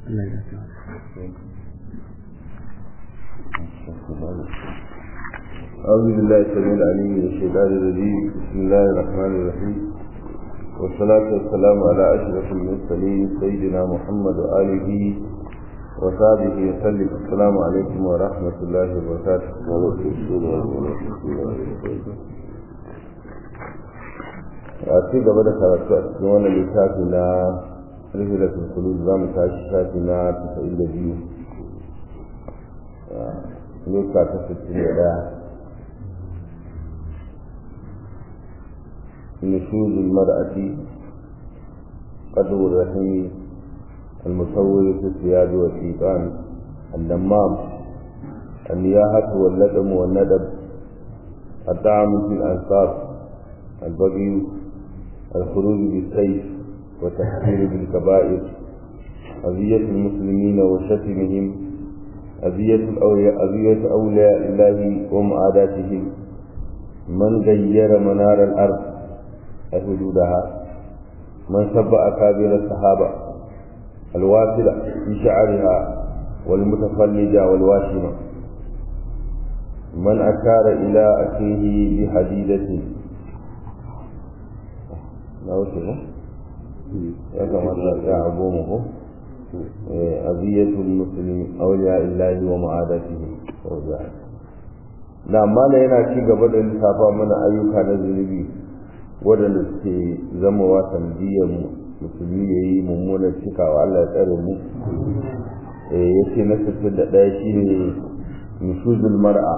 أعوذ بالله السميع العليم من الشيطان الرجيم. بسم الله الرحمن الرحيم، والصلاة والسلام على أشرف المرسلين سيدنا محمد وآله وصحبه وسلم. السلام عليكم ورحمة الله وبركاته. أتي قبل خلصت أسنون لساتنا رحلة الخلود زام تاشاتنا تسعيد الجيو نوكا تفتن نشوز المرأة قدر الرحم المصور في الثياب والشيطان النمام النياحة واللدم والندب الطعام في الأنصاب البغي الخروج بالسيف والتحذير بالكبائر أذية المسلمين وشتمهم أذية أولياء الله ومعاداتهم من غير منار الأرض حدودها من سب أكابر الصحابة الواصلة في شعرها والمتفلجة والواشمة من أشار إلى أخيه بحديدة أذية المسلم أولياء الله ومعاداتهم. نعم، ما لنا شيء قبل الإنصاف من أيوكا نزلبي waɗanda suke zama wa sanadiyar musulmi ya yi mummunar cikawa. Allah ya tsare mu. Ya ce na 61 shi ne nushuzul mar'a,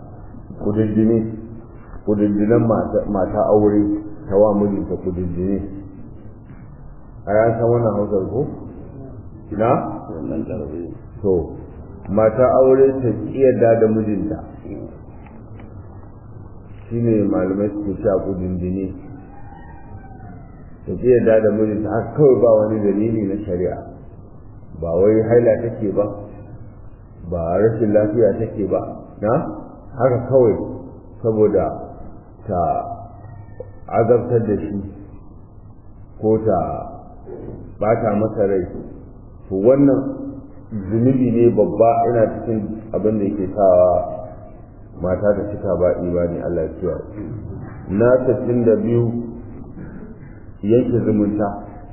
kudindinan mata aure ta wa mijinta kudindine. A ya san wannan hausar ko? Na? To, mata aure ta kiyarda da mijinta shi ne malamai suke sha kudindine. tafiya da mijinta haka kawai ba wani dalili na shari'a, ba wai haila take ba, ba rashin lafiya take ba, na haka kawai saboda ta azabtar da shi ko ta bata masa rai. to wannan zunubi ne babba, ina cikin abin da yake sawa mata da cika ba imani. Allah ya kiyaye. na 62 yanke zumunta.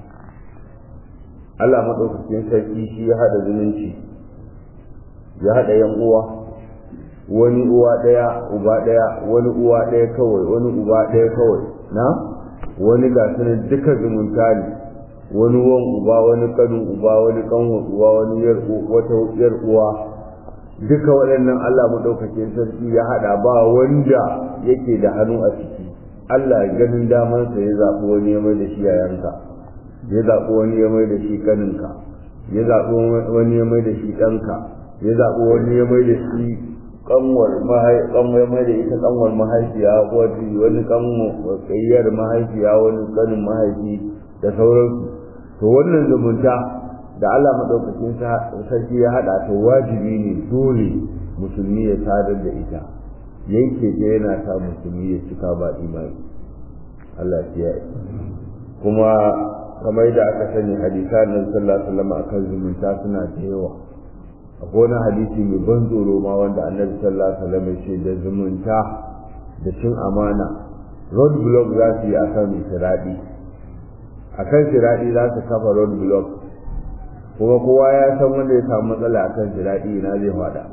Allah madaukakin sarki shi ya hada zumunci, ya hada yan uwa, wani uwa daya uba daya, wani uwa daya kawai, wani uba daya kawai, na wani ga sanin duka zumunta ne, wani wan uba, wani kanin uba, wani kanwan uba, wani wata yar uwa, duka waɗannan Allah madaukakin sarki ya hada, ba wanda yake da hannu a ciki. Allah ganin damansa ya zaɓi wani ya mai da shi yayanka, ya zaɓi wani ya mai da shi kaninka, ya zaɓi wani ya mai da shi ɗanka, ya zaɓi wani ya mai da shi ƙanwar mai da ita ƙanwar mahaifiya, wani ƙayyar mahaifiya, wani ƙanin mahaifi da sauransu. to wannan zumunta da Allah madaukakin sarki ya haɗa, to wajibi ne dole musulmi ya sadar da ita. yanke ta yana sa musulmi ya cika ba imani. Allah ya yi. kuma kamar da aka sani hadisan nan sallallahu alaihi wasallam akan zumunta suna da yawa. akwai wani hadisi mai ban tsoro ma wanda Annabi sallallahu alaihi wasallam ya ce da zumunta da cin amana road block za su yi akan siradi. akan siradi za su kafa road block, kuma kowa ya san wanda ya samu matsala akan siradi ina zai fada.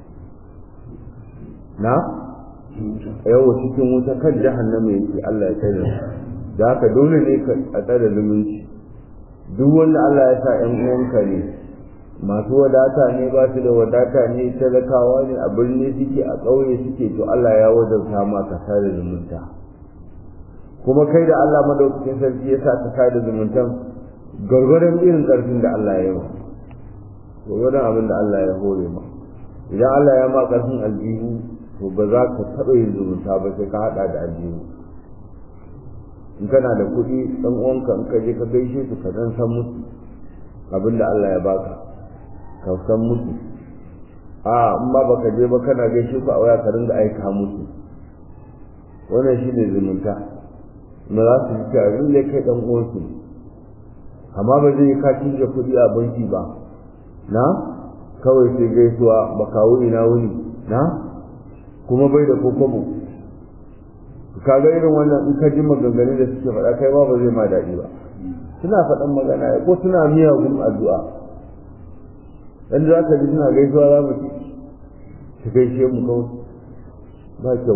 na yawo cikin wuta kan jahannama yake. Allah ya tsare. da haka dole ne ka tsare zumunci. duk wanda Allah ya sa ƴan uwanka ne, masu wadata ne, ba su da wadata ne, talakawa ne, a birni suke, a ƙauye suke, to Allah ya wajabta ma ka tsare zumunta. kuma kai da Allah madaukakin sarki ya sa ka tsare zumuntan gargaran irin ƙarfin da Allah ya yi, gargaran abin da Allah ya hore ma. idan Allah ya ma ƙarfin aljihu, to ba za ka taɓa yin zumunta ba sai ka haɗa da aljihu. in kana da kuɗi, ɗan uwanka in ka je ka gaishe su, ka ɗan san musu abin da Allah ya baka, ka san musu. in ba baka je ba kana gaishe ku a waya, ka ringa aika musu. wannan shi ne zumunta. na za su ji cewa in dai kai ɗan uwansu, amma ba zai yi ka cinye kuɗi a banki ba na kawai sai gaisuwa ba kawo ina wuni na kuma bai da kokobo kaga irin wannan in ka ji maganganun da suke faɗa kai ba zai ma daɗi ba suna faɗan magana ko suna miyagun addu'a dan za ka ji suna gaisuwa za mu ci su gaishe mu kawai ba kyau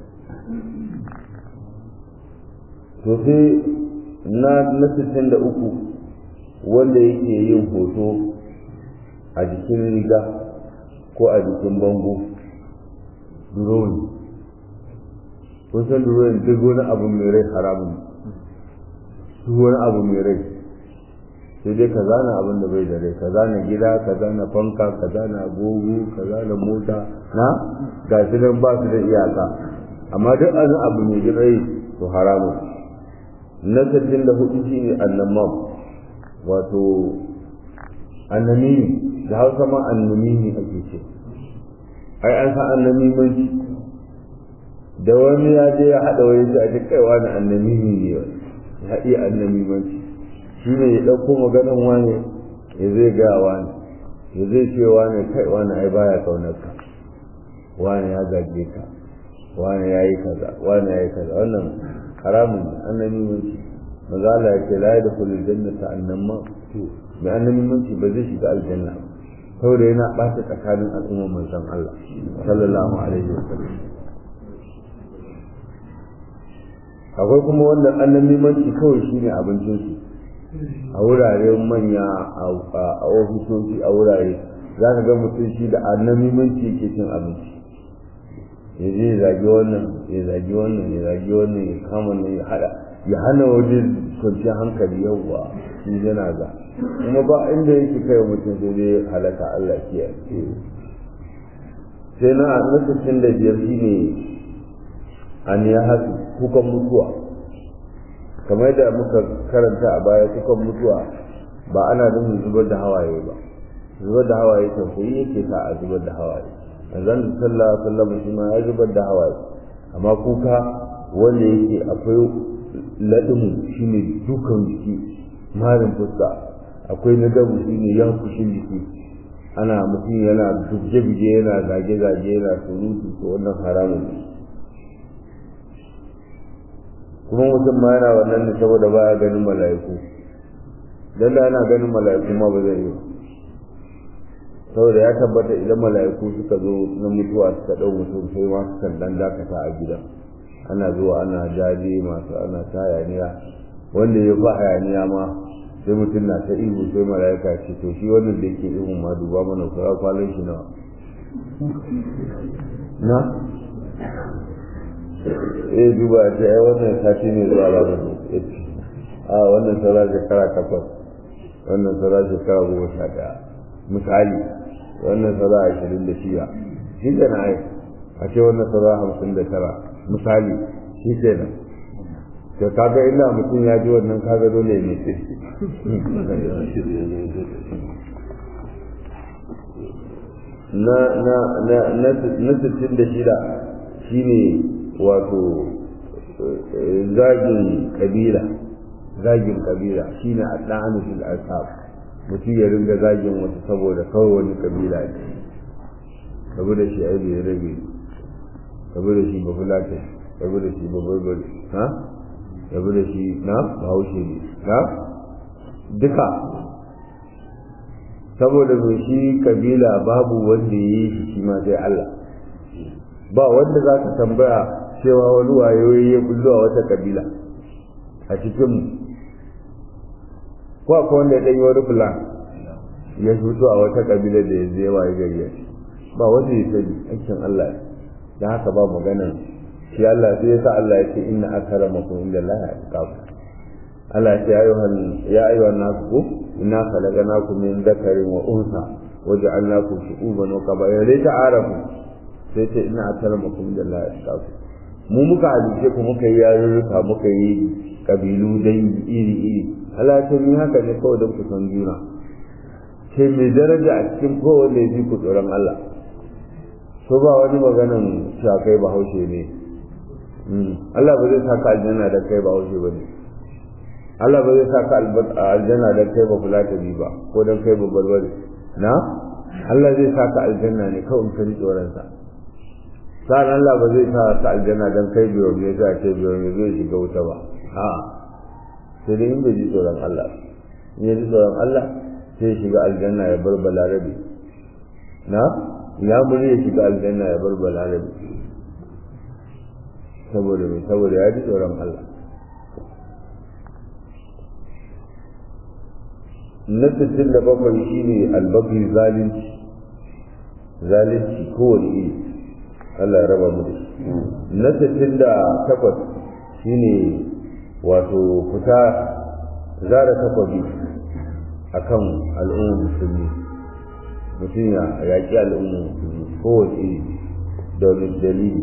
to sai na 63 wanda yake yin hoto a jikin riga ko a jikin bango drone kun san drone duk wani abu mai rai haramun duk wani abu mai rai sai dai ka zana abin da bai da rai ka zana gida ka zana fanka ka zana agogo ka zana mota na ga su nan ba su da iyaka amma duk an abu mai rai to haramun na 64 shine annamam wato annamimi da hausa ma annamimi ake ce ai an san annamimanci da wani ya je ya haɗa wani shi a cikin kaiwa na annamimi ne ya iya annamimanci shi ne ya ɗauko maganan wane ya zai gaya wane ya zai ce wane kai wane ai baya kaunarka wane ya zage ka wane ya yi kaza wane ya yi kaza wannan haramun annamimanci maza Allah ya ce la ya da kullu jannata annamma mai annamimanci ba zai shiga aljanna saboda yana ɓata tsakanin al'ummar manzon Allah sallallahu alaihi wasallam akwai kuma wanda annamimanci kawai shine abincinsu a wurare manya a ofisoshi a wurare za ka ga mutum shi da annamimanci yake cin abinci ya je ya zagi wannan ya zagi wannan ya zagi wannan ya kama ne ya hada ya hana waje kwanciyar hankali yawwa shi yana ga kuma ba inda yake kai mutum sai dai halaka Allah kiyaye sai na 65 shine an ya hasu kukan mutuwa kamar da muka karanta a baya kukan mutuwa ba ana nufin zubar da hawaye ba zubar da hawaye tausayi yake sa a zubar da hawaye azan sallallahu alaihi wasallam shi ma ya zubar da hawaye amma kuka wanda yake akwai ladin shine dukan jiki marin fuska akwai nadabu shine ya kushin jiki ana mutum yana dubje-bije yana zage-zage yana surutu to wannan haramun ne kuma mutum ma yana wannan ne saboda baya ganin mala'iku dan da ana ganin mala'iku ma ba zai yi saboda ya tabbata idan mala'iku suka zo na mutuwa suka dau mutum sai ma sukan dan dakata a gidan ana zuwa ana jaje masu ana ta hayaniya wanda ya fa hayaniya ma sai mutum na ta ihu sai mala'ika ce to shi wannan da yake ihu ma duba mana kura kwalon shi nawa na duba ce ai wannan sati ne zuwa ranar a wannan sara shekara 8 wannan sara shekara 11 misali wannan sara 26 shi da na ai a ce wannan sara 59 misali shi ke nan to kaga ina mutum ya ji wannan kaga dole ne ce na 66 shine wato zagin kabila shine addanu fil asab mutum ya ringa zagin wata saboda kawai wani kabila ne saboda shi ai bai rabe saboda shi ba fulata saboda shi ba barbari ha saboda shi na bahaushe ne ha duka saboda mai shi kabila babu wanda ya yi shi ma sai Allah ba wanda za ka tambaya cewa wani wayoyi ya bullo a wata kabila a cikin ko akwai wanda ya ɗanyi wani fulan ya fito a wata kabila da ya zai waye gari ya ba wanda ya sani aikin Allah da haka ba maganan shi Allah sai ya sa Allah ya ce inna akramakum indallahi atqakum Allah ya ayyuhan nasu inna khalaqnakum min dhakarin wa unsa waja'alnakum shu'uban wa qaba'ila lita'arafu sai ce ina akramakum indallahi atqakum mu muka halice ku muka yi yarurruka muka yi kabilu dangi iri Allah ya yi haka ne kawai don ku san juna sai mai daraja a cikin kowanne ya fi ku tsoron Allah so ba wani maganan cewa kai bahaushe ne Allah ba zai saka aljanna da kai bahaushe ba ne Allah ba zai saka aljanna da kai ba fulatani ba ko dan kai ba barbare na Allah zai saka aljanna ne kawai ka ji tsoron sa sa'an Allah ba zai sa ka aljanna dan kai biyo ne sai ce biyo ne zai shiga wuta ba a'a sai dai in bai ji tsoron Allah in ya ji tsoron Allah sai shiga aljanna ya bar balarabe na ya muri ya shiga aljanna ya bar balarabe saboda ya ji tsoron Allah. Na 67 shi ne albaghi zalunci kowane iri Allah ya raba mu da shi. Na 68 shi ne wato fita zara takwabi a kan al'ummar musulmi mutum ya yaƙi al'ummar musulmi kowane iri da wani dalili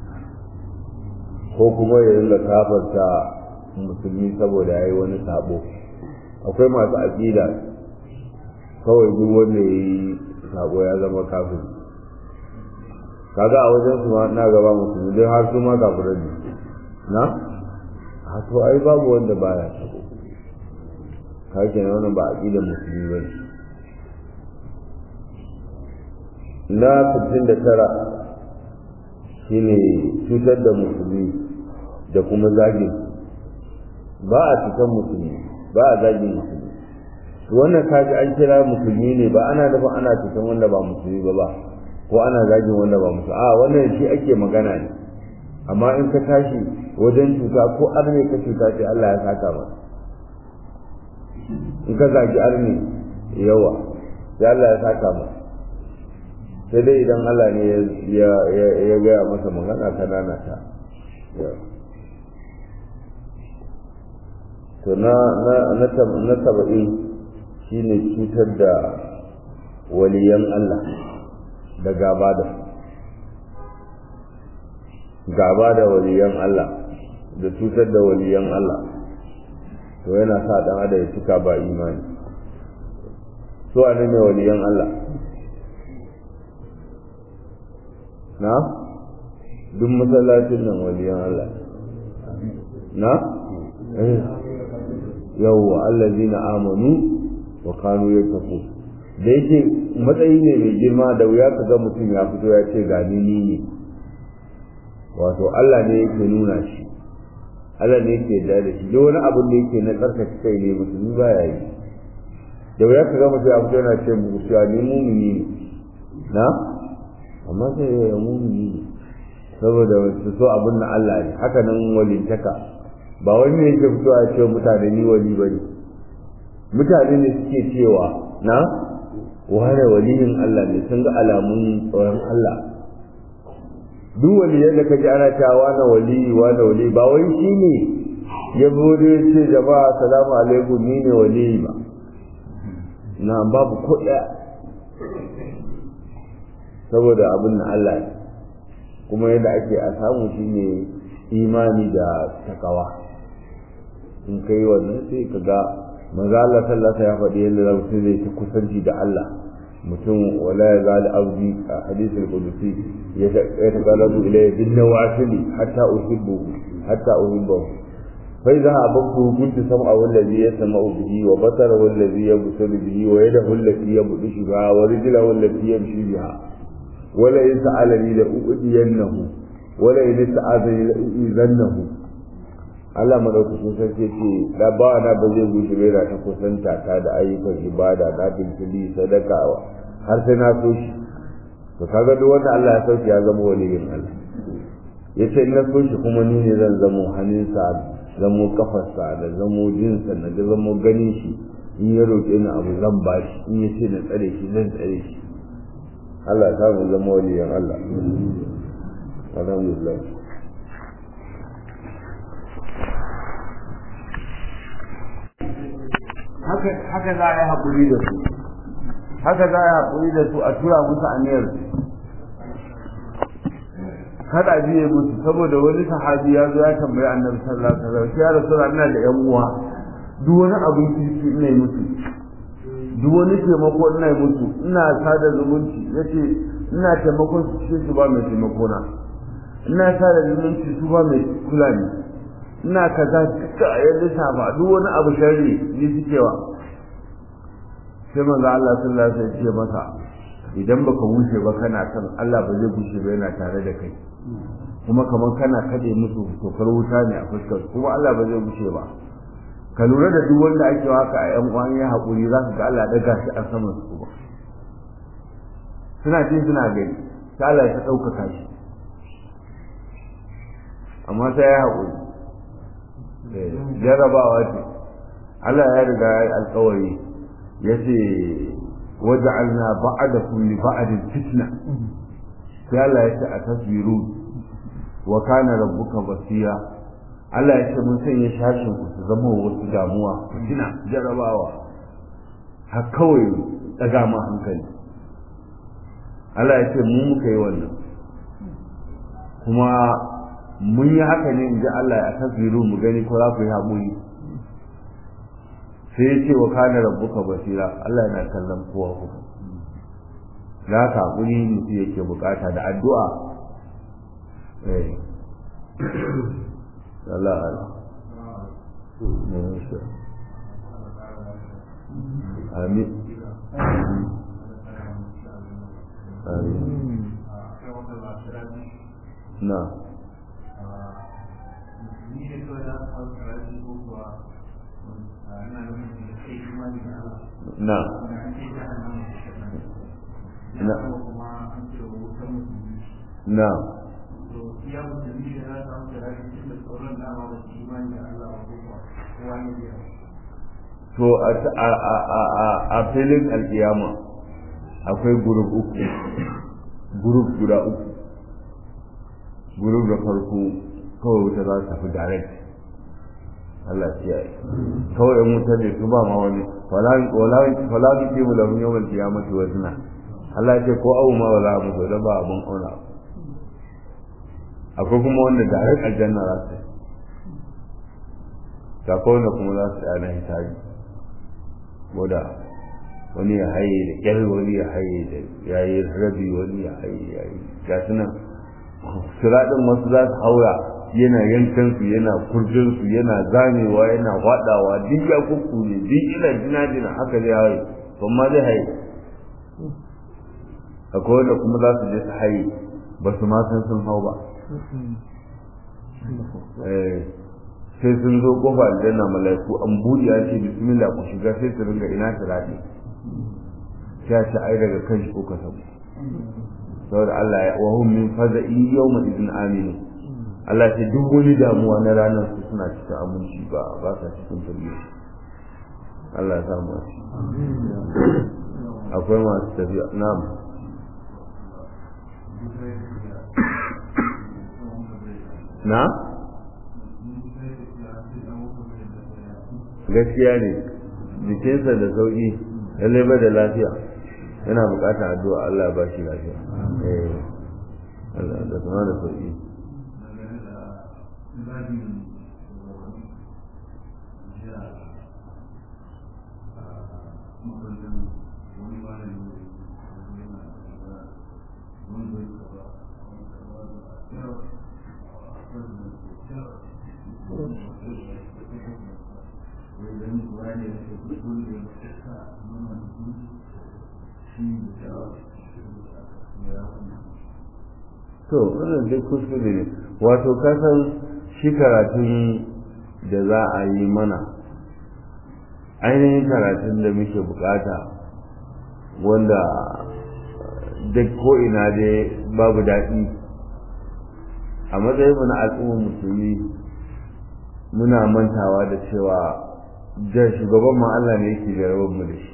ko kuma ya ringa kafarta musulmi saboda ya yi wani sabo. Akwai masu aƙida kawai duk wanda ya yi sabo ya zama kafin kaga a wajen su ma na gaba musulmi don har su ma kafirai ne na a to ai babu wanda baya sabo ka kenan wannan ba aƙidar musulmi ba ne. Na 69 shine cutar da musulmi da kuma zagin ba a cikin musulmi ba a zagin musulmi wannan kaji an kira musulmi ne ba ana nufin ana cikin wanda ba musulmi ba ko ana zagin wanda ba musulmi a wannan shi ake magana ne amma in ka tashi wajen cuta ko arne ka cuta sai Allah ya saka ba in ka zagi arne yawa sai Allah ya saka ba sai dai idan Allah ne ya gaya masa magana kanana ta to na 70 shine cutar da waliyan Allah da gaba da waliyan Allah da cutar da waliyan Allah to yana sa dan adam ya cika ba imani so ne waliyan Allah na duk masallacin nan waliyan Allah na yawwa allazina amanu wa kanu yattaqun da yake matsayi ne mai girma da wuya ka ga mutum ya fito ya ce ga ni ne wato Allah ne yake nuna shi Allah ne yake da shi duk wani abin da yake na tsarkake kai ne musulmi ba ya yi da wuya ka ga mutum ya fito yana ce mu cewa ni mumini ne na amma sai ya mumini ne saboda su so abin na Allah ne haka nan walintaka ba wani ne yake fito a ce mutane ni wali bane mutane ne suke cewa na wani waliyin Allah ne sun ga alamun tsoron Allah duk waliyan da kaji ana cewa wani wali ba wai shi ne ya bude ya ce jama'a salamu alaikum ni ne wali ba na babu ko ɗaya saboda abin na Allah ne kuma yadda ake a samu shi ne imani da takawa in kai wannan sai ka ga manzo Allah sallallahu alaihi wasallam ya faɗi yadda mutum zai ta kusanci da Allah mutum wala ya zal abdi a hadisul qudusi ya taqalabu ilayhi bin nawafili hatta uhibbu fa idha abtu kuntu sam'a wallazi yasma'u bihi wa basara wallazi yabsuru bihi wa yadahu allati yabdishu biha wa rijluhu allati yamshi biha wala in sa'alani la u'tiyannahu wala in sa'azani la u'izannahu Allah madaukakin sarki ce da ba na ba zai gushi bai ta kusanta ta da ayyukan ibada da bilfili sadakawa har sai na so shi to kaga duk wanda Allah ya sauke ya zama waliyin Allah yace in na so shi kuma ni ne zan zamo hannunsa zamo kafarsa da zamo jinsa na da zamo ganin shi in ya roƙe ni abu zan ba shi in ya ce na tsare shi zan tsare shi Allah ya samu zama waliyin Allah alhamdulillah haka za a yi haƙuri da su a tura musu aniyar kada biye musu saboda wani sahabi ya zo ya tambayi annabi sallallahu alaihi wasallam ya rasulullah ina da yan uwa duk wani abin kirki ina yi musu duk wani taimako ina yi musu ina sada zumunci yace ina taimakon su cikin su ba mai taimako na ina sada zumunci su ba mai kula ni ina kaza duka ya lissafa duk wani abu sharri ne suke wa sai manzo Allah sallallahu alaihi wasallam ya ce masa idan baka wuce ba kana kan Allah ba zai wuce ba yana tare da kai kuma kamar kana kade musu tokar wuta ne a fuskar kuma Allah ba zai wuce ba ka lura da duk wanda ake haka a yan uwan ya haƙuri za ka ga Allah daga shi a saman su ba suna ce suna gani sai Allah ya ɗaukaka shi amma sai ya haƙuri jarabawa ce Allah ya riga ya yi alƙawari ya ce waja'alna ba'dakum li ba'din fitna sai Allah ya ce a tasbiru wa kana rabbuka basira Allah ya ce mun sanya shashin ku su zama wasu damuwa fitina jarabawa har kawai daga ma hankali Allah ya ce mu muka yi wannan kuma mun yi haka ne inji Allah ya tasbiru mu gani ko za ku yi haƙuri sai ya ce wa kana rabbuka basira Allah yana kallon kowa ku za ka haƙuri mutum yake bukata da addu'a Allah Allah amin amin na na na to a filin alkiyama akwai gurub uku gurub guda uku gurub da farko kawai wuta za su tafi direct Allah ya yi kawai yan wuta ne su ba ma wani wala bi ke mu lahum yawmal qiyamati wazna Allah ya ce ko abu ma wala mu da ba abun auna akwai kuma wanda direct aljanna za su ta ko wanda kuma za su yana hisabi boda wani ya haye da kyar wani ya haye da yayi rabi wani ya haye yayi ga sunan siradin wasu za su haura yana yankan su yana kurjin su yana zamewa yana hwadawa duk ya kuku ne duk ina jina haka zai haye kuma zai haye akwai wanda kuma za su je su haye ba su ma san sun hau ba sai sun zo kofa aljanna malaiku an buɗe ya ce bismillah ku shiga sai su ringa ina sirati sai ce ai daga kan shi ko ka sabu saboda Allah ya wahum min faza'i yawma idin aminu Allah ce duk wani damuwa na ranar su suna cikin aminci ba sa cikin firgici Allah ya samu a akwai masu tafiya na'am na gaskiya ne jikinsa da sauki lallai ba da lafiya yana bukatar addu'a Allah ba shi lafiya Allah da kuma da sauki to wannan dai kuskure ne wato kasan shi karatun da za a yi mana ainihin karatun da muke bukata wanda duk ko'ina dai babu daɗi a matsayin mu na al'ummar musulmi muna mantawa da cewa da shugaban ma Allah ne yake jarabar mu da shi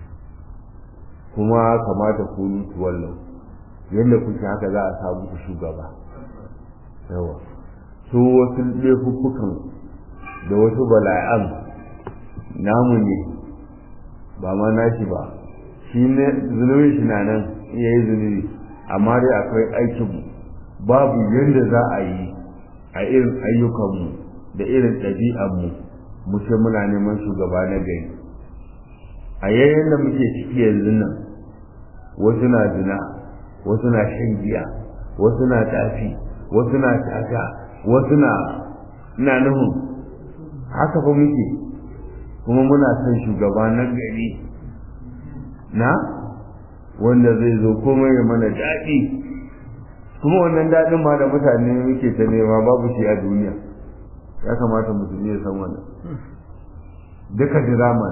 kuma kamata ku nutu wallau yadda kuke haka za a samu ku shugaba yawa su wasu laifuffukan da wasu bala'an namu ne ba ma nashi ba shi ne zunubin shi na nan iya yi zunubi amma dai akwai aikinmu babu yadda za a yi a irin ayyukanmu da irin ɗabi'anmu mu ce muna neman shugaba na gari a yayin da muke ciki yanzu nan wasu na zina wasu na shan giya wasu na tafi wasu na tata wasu na nuhun haka fa muke kuma muna son shugaba na gari na wanda zai zo komai ya mana daɗi, kuma wannan daɗin ma da mutane muke ta nema babu shi a duniya. Ya kamata mutum ya san wannan duka dirama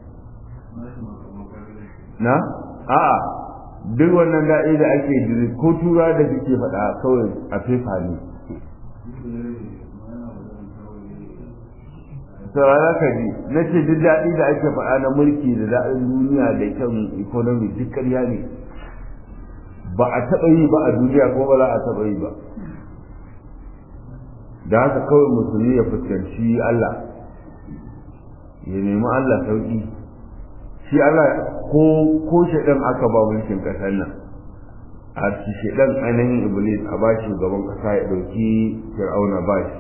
na a'a duk wannan daɗi da ake jiri ko tura da suke faɗa kawai a fefa ne. saurara ka ji na ce duk daɗi da ake faɗa na mulki da daɗin duniya da kyan economy duk ƙarya ne, ba a taɓa yi ba a duniya ko ba za a taɓa yi ba. da haka kawai musulmi ya fuskanci Allah, ya nemi Allah sauƙi. shi Allah ko shaɗan aka ba mulkin ƙasar nan, a ci shaɗan ainihin iblis a ba shi gaban ƙasa ya ɗauki fir'auna ba shi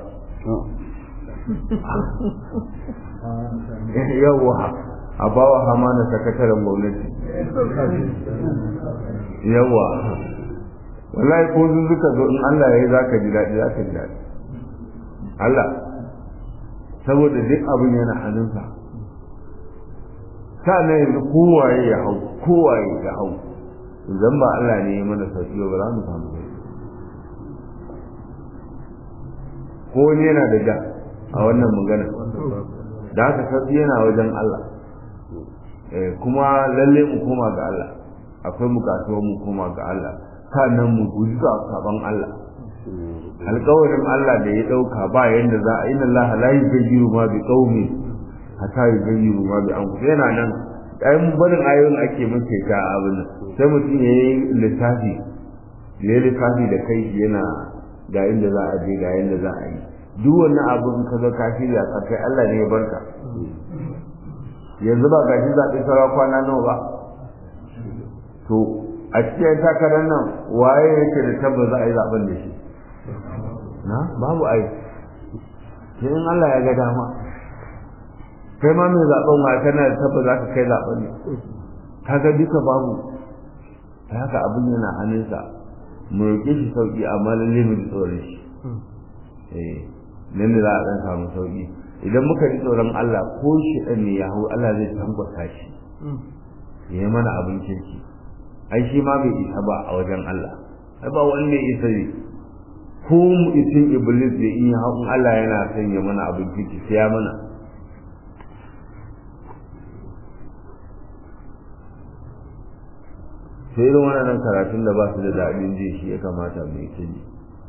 yawwa a ba wa hamana sakataren gwamnati yawwa wallahi ko zuzuka zo in Allah ya yi za ka ji daɗi, za ka ji daɗi Allah, saboda duk abin yana hannunsa. sa'annan yanzu kowaye ya hau, kowaye ya hau, idan ba Allah ne ya mana sauki ba za mu samu sauki. ko wani yana da ja a wannan magana, da haka sauki yana wajen Allah. kuma lalle mu koma ga Allah, akwai bukatuwar mu koma ga Allah, sa'annan mu guji saban Allah. alƙawarin Allah da ya ɗauka ba yanda za a, inna Allah la yughayyiru ma bi qaumin hatta yughayyiru ma bi anfusihim. yana nan ɗayan barin ayoyin ake muke ta abin sai mutum ya yi lissafi da kai yana ga inda za a je ga yanda za a yi. duk wannan abin ka zo ka shirya ka kai Allah ne ya barka. yanzu ba gashi zaɓe sauran kwana nawa ba, to a cikin takarar nan waye yake da tabbas za a yi zaɓen da shi? na babu ai, sai in Allah ya ga dama. kai ma mai zaɓen wa kana da tabbas za ka kai zaɓen ne? kaga duka babu. ta haka abin yana hannunsa, mu roƙe shi sauƙi amma lalle mu ji tsoron shi. nan da za a ɗan samu sauƙi. idan muka ji tsoron Allah ko shi ɗan ne ya hau, Allah zai tankwasa shi ya yi mana abin kirki. ai shi ma bai isa ba a wajen Allah, ai ba wanda ya isa ne. ko mu isin iblis da in ya hau, Allah yana son ya mana abin kirki sai ya mana. sai irin wannan karatun da ba su da daɗin ji shi ya kamata mu yi ji.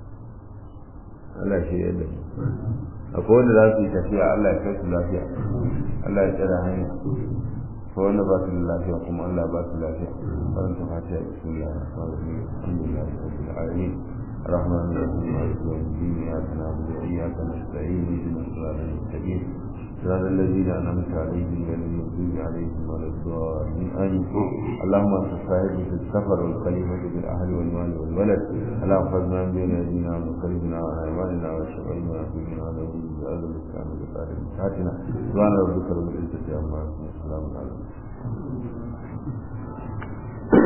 Allah shi yadda mu. akwai wanda za su yi tafiya, Allah ya kai su lafiya, Allah ya tsara hanya. akwai wanda ba su da lafiya kuma Allah ba su lafiya. karanta fatiha bismillah alhamdulillah rabbil alamin الرحمن الرحيم مالك يوم الدين إياك نعبد وإياك نستعين اهدنا الصراط المستقيم صراط الذين أنعمت عليهم غير المغضوب عليهم ولا الضالين آمين. اللهم أنت الصاحب في السفر والخليفة في الأهل والمال والولد، اللهم خذنا من بين أيدينا ومن خلفنا وعن أيماننا وشرعنا وأخذنا ونعوذ بك من الإسلام وبقاء مساعتنا. سبحان ربك رب العزة عما يصفون وسلام على المرسلين.